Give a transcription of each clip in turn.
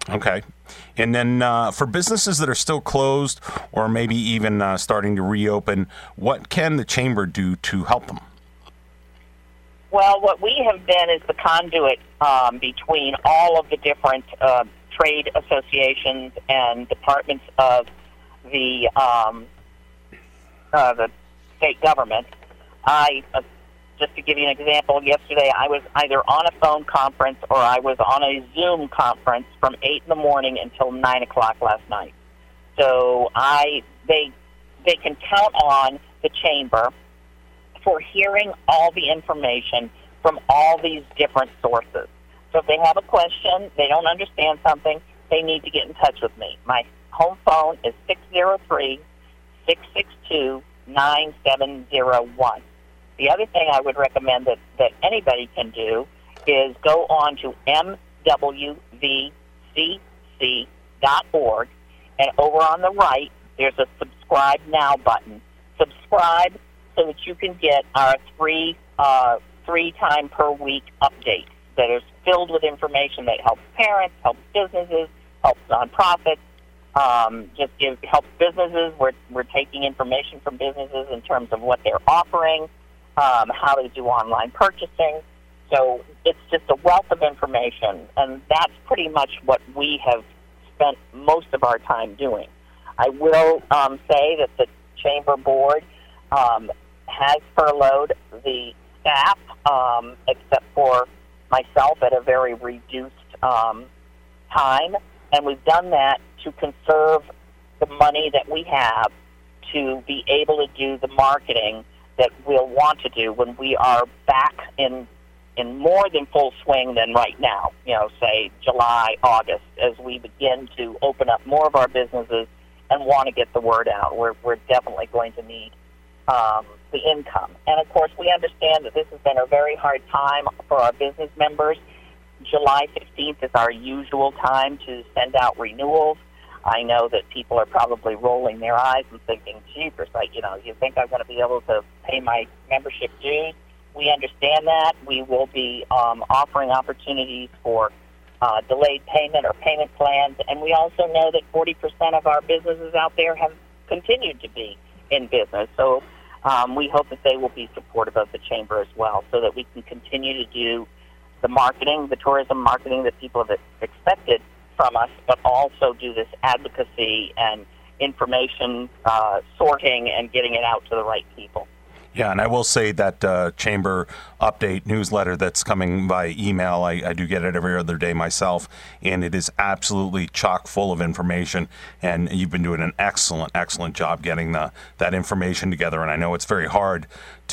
Okay. And then for businesses that are still closed or maybe even starting to reopen, what can the chamber do to help them? Well, what we have been is the conduit between all of the different trade associations and departments of the state government. Just to give you an example, yesterday I was either on a phone conference or I was on a Zoom conference from 8 in the morning until 9 o'clock last night. So they can count on the chamber for hearing all the information from all these different sources. So if they have a question, they don't understand something, they need to get in touch with me. My home phone is 603-662-9701. The other thing I would recommend that anybody can do is go on to mwvcc.org, and over on the right, there's a Subscribe Now button. Subscribe so that you can get our three time per week updates that is filled with information that helps parents, helps businesses, helps nonprofits, helps businesses. We're taking information from businesses in terms of what they're offering, how to do online purchasing. So it's just a wealth of information, and that's pretty much what we have spent most of our time doing. I will say that the Chamber Board has furloughed the staff, except for myself at a very reduced time, and we've done that to conserve the money that we have to be able to do the marketing that we'll want to do when we are back in more than full swing than right now, say July, August, as we begin to open up more of our businesses and want to get the word out. We're definitely going to need the income. And, of course, we understand that this has been a very hard time for our business members. July 15th is our usual time to send out renewals. I know that people are probably rolling their eyes and thinking, jeepers, you think I'm going to be able to pay my membership dues? We understand that. We will be offering opportunities for delayed payment or payment plans, and we also know that 40% of our businesses out there have continued to be in business. So we hope that they will be supportive of the Chamber as well, so that we can continue to do the marketing, the tourism marketing that people have expected from us, but also do this advocacy and information sorting and getting it out to the right people. Yeah, and I will say that Chamber update newsletter that's coming by email, I do get it every other day myself, and it is absolutely chock full of information, and you've been doing an excellent job getting that information together, and I know it's very hard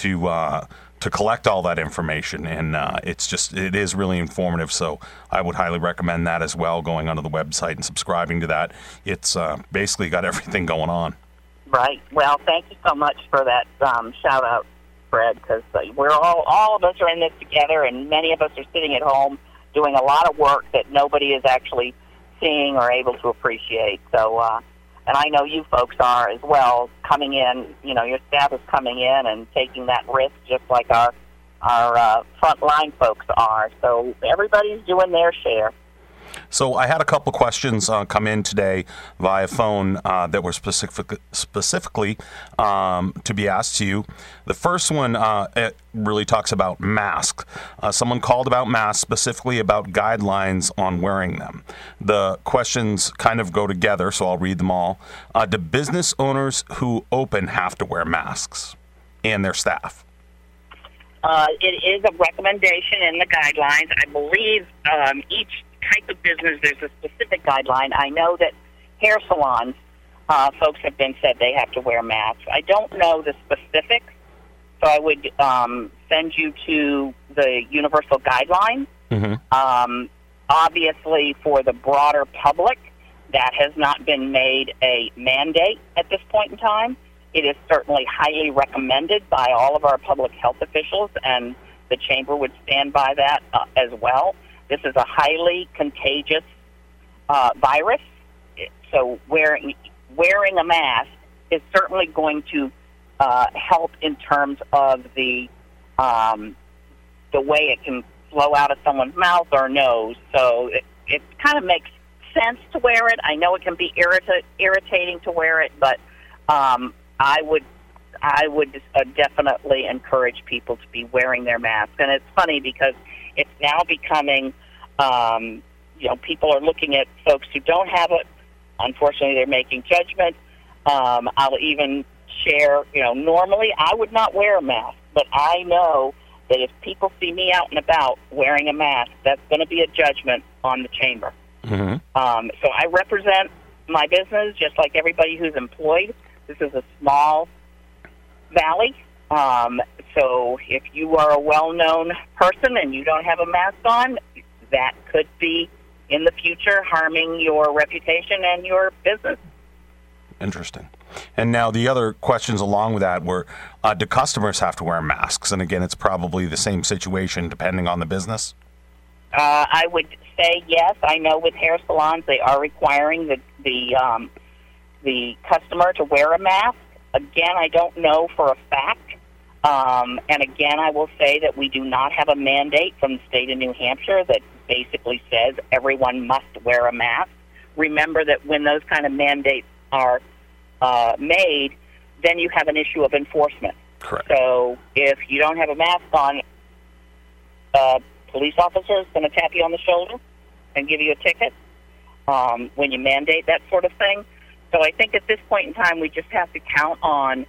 to collect all that information, and it is really informative, so I would highly recommend that as well, going onto the website and subscribing to that. It's basically got everything going on. Right. Well, thank you so much for that shout-out, Fred, because we're all of us are in this together, and many of us are sitting at home doing a lot of work that nobody is actually seeing or able to appreciate. So, and I know you folks are as well, coming in, your staff is coming in and taking that risk just like our frontline folks are. So everybody's doing their share. So I had a couple questions come in today via phone that were specifically to be asked to you. The first one it really talks about masks. Someone called about masks, specifically about guidelines on wearing them. The questions kind of go together, so I'll read them all. Do business owners who open have to wear masks, and their staff? It is a recommendation in the guidelines. I believe each type of business, there's a specific guideline. I know that hair salons, folks have been said they have to wear masks. I don't know the specifics, so I would send you to the universal guidelines. Mm-hmm. Obviously, for the broader public, that has not been made a mandate at this point in time. It is certainly highly recommended by all of our public health officials, and the Chamber would stand by that as well. This is a highly contagious virus, so wearing a mask is certainly going to help in terms of the way it can flow out of someone's mouth or nose. So it kind of makes sense to wear it. I know it can be irritating to wear it, but I would definitely encourage people to be wearing their masks. And it's funny because it's now becoming, people are looking at folks who don't have it. Unfortunately, they're making judgments. I'll even share, normally I would not wear a mask, but I know that if people see me out and about wearing a mask, that's going to be a judgment on the chamber. Mm-hmm. So I represent my business just like everybody who's employed. This is a small valley. So if you are a well-known person and you don't have a mask on, that could be in the future harming your reputation and your business. Interesting. And now the other questions along with that were, do customers have to wear masks? And again, it's probably the same situation depending on the business. I would say yes. I know with hair salons they are requiring the customer to wear a mask. Again, I don't know for a fact. And again, I will say that we do not have a mandate from the state of New Hampshire that basically says everyone must wear a mask. Remember that when those kind of mandates are made, then you have an issue of enforcement. Correct. So if you don't have a mask on, a police officer is going to tap you on the shoulder and give you a ticket when you mandate that sort of thing. So I think at this point in time, we just have to count on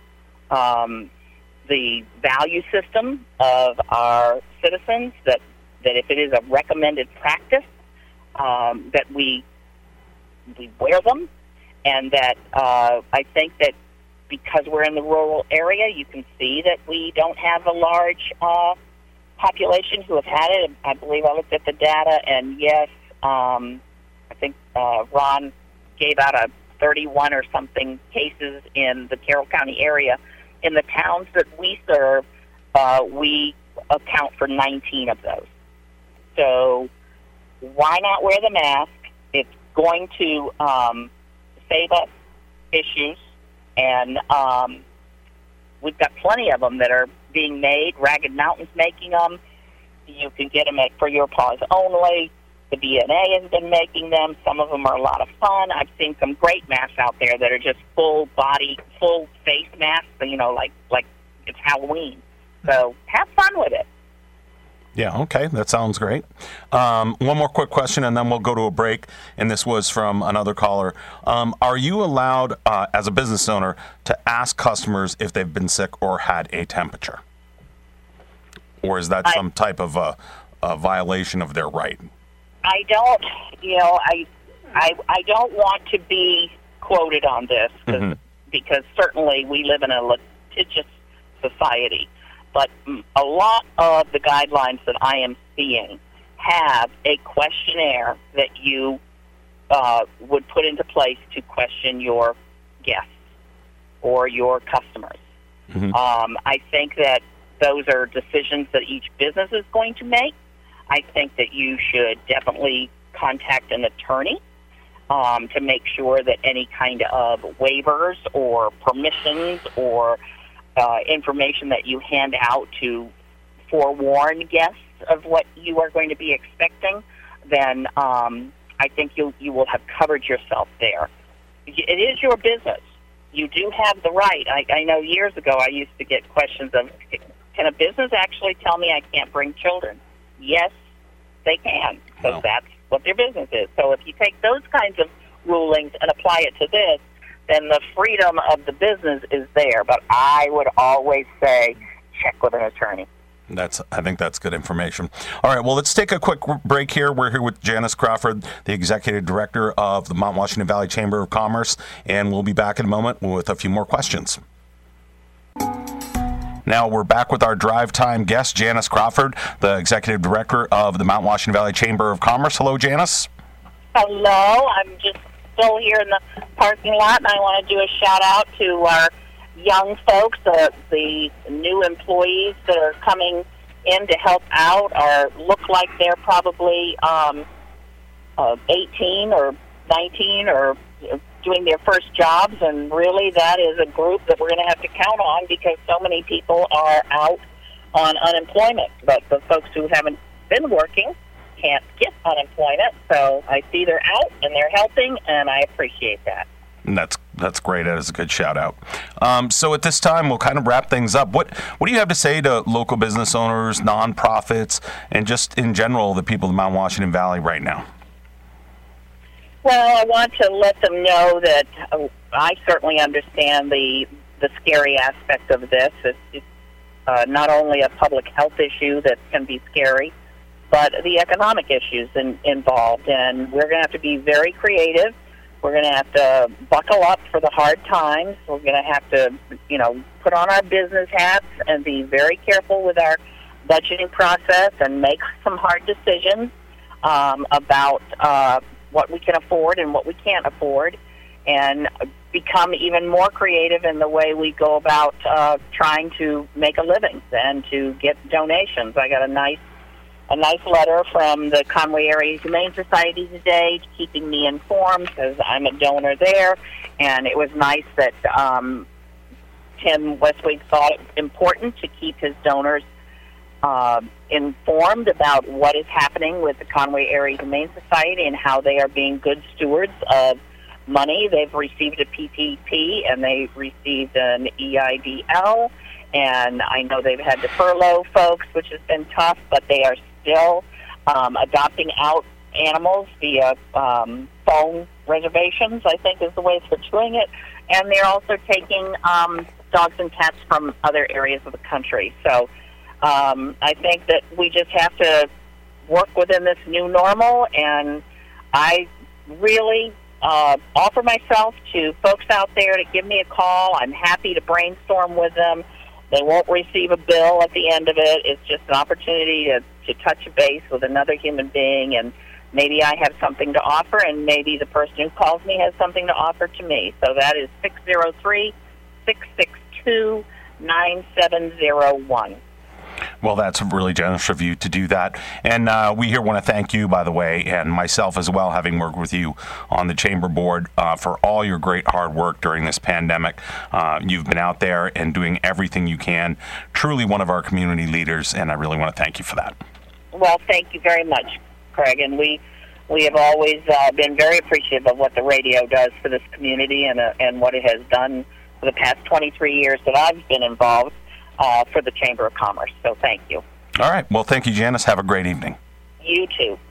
the value system of our citizens, that if it is a recommended practice, that we wear them, and that I think that because we're in the rural area, you can see that we don't have a large population who have had it. I believe I looked at the data, and yes, I think Ron gave out a 31 or something cases in the Carroll County area. In the towns that we serve, we account for 19 of those. So why not wear the mask? It's going to save us issues, and we've got plenty of them that are being made. Ragged Mountain's making them. You can get them For Your Paws Only. The BNA has been making them. Some of them are a lot of fun. I've seen some great masks out there that are just full body, full face masks, like it's Halloween. So have fun with it. Yeah, okay, that sounds great. One more quick question, and then we'll go to a break. And this was from another caller. Are you allowed, as a business owner, to ask customers if they've been sick or had a temperature? Or is that some type of a violation of their right? I don't, I don't want to be quoted on this because certainly we live in a litigious society. But a lot of the guidelines that I am seeing have a questionnaire that you would put into place to question your guests or your customers. I think that those are decisions that each business is going to make. I think that you should definitely contact an attorney to make sure that any kind of waivers or permissions or information that you hand out to forewarn guests of what you are going to be expecting, then I think you will have covered yourself there. It is your business. You do have the right. I know years ago I used to get questions of, can a business actually tell me I can't bring children? Yes, they can, because that's what their business is. So if you take those kinds of rulings and apply it to this, then the freedom of the business is there. But I would always say check with an attorney. I think that's good information. All right, well, let's take a quick break here. We're here with Janice Crawford, the Executive Director of the Mount Washington Valley Chamber of Commerce, and we'll be back in a moment with a few more questions. Now we're back with our drive time guest, Janice Crawford, the Executive Director of the Mount Washington Valley Chamber of Commerce. Hello, Janice. Hello. I'm just still here in the parking lot, and I want to do a shout-out to our young folks, the new employees that are coming in to help out look like they're probably 18 or 19 or doing their first jobs, and really that is a group that we're going to have to count on because so many people are out on unemployment. But the folks who haven't been working can't get unemployment. So I see they're out and they're helping, and I appreciate that. And that's great. That is a good shout out. So at this time, we'll kind of wrap things up. What do you have to say to local business owners, nonprofits, and just in general the people of the Mount Washington Valley right now? Well, I want to let them know that I certainly understand the scary aspect of this. It's not only a public health issue that can be scary, but the economic issues involved. And we're going to have to be very creative. We're going to have to buckle up for the hard times. We're going to have to, put on our business hats and be very careful with our budgeting process and make some hard decisions about what we can afford and what we can't afford, and become even more creative in the way we go about trying to make a living and to get donations. I got a nice letter from the Conway Area Humane Society today, keeping me informed because I'm a donor there, and it was nice that Tim Westwig thought it important to keep his donors informed about what is happening with the Conway Area Humane Society and how they are being good stewards of money. They've received a PPP and they've received an EIDL, and I know they've had to furlough folks, which has been tough, but they are still adopting out animals via phone reservations, I think is the way they're doing it, and they're also taking dogs and cats from other areas of the country. So I think that we just have to work within this new normal, and I really offer myself to folks out there to give me a call. I'm happy to brainstorm with them. They won't receive a bill at the end of it. It's just an opportunity to touch a base with another human being, and maybe I have something to offer, and maybe the person who calls me has something to offer to me. So that is 603-662-9701. Well, that's really generous of you to do that. And we here want to thank you, by the way, and myself as well, having worked with you on the Chamber Board, for all your great hard work during this pandemic. You've been out there and doing everything you can. Truly one of our community leaders, and I really want to thank you for that. Well, thank you very much, Craig. And we have always been very appreciative of what the radio does for this community and what it has done for the past 23 years that I've been involved for the Chamber of Commerce. So thank you. All right. Well, thank you, Janice. Have a great evening. You too.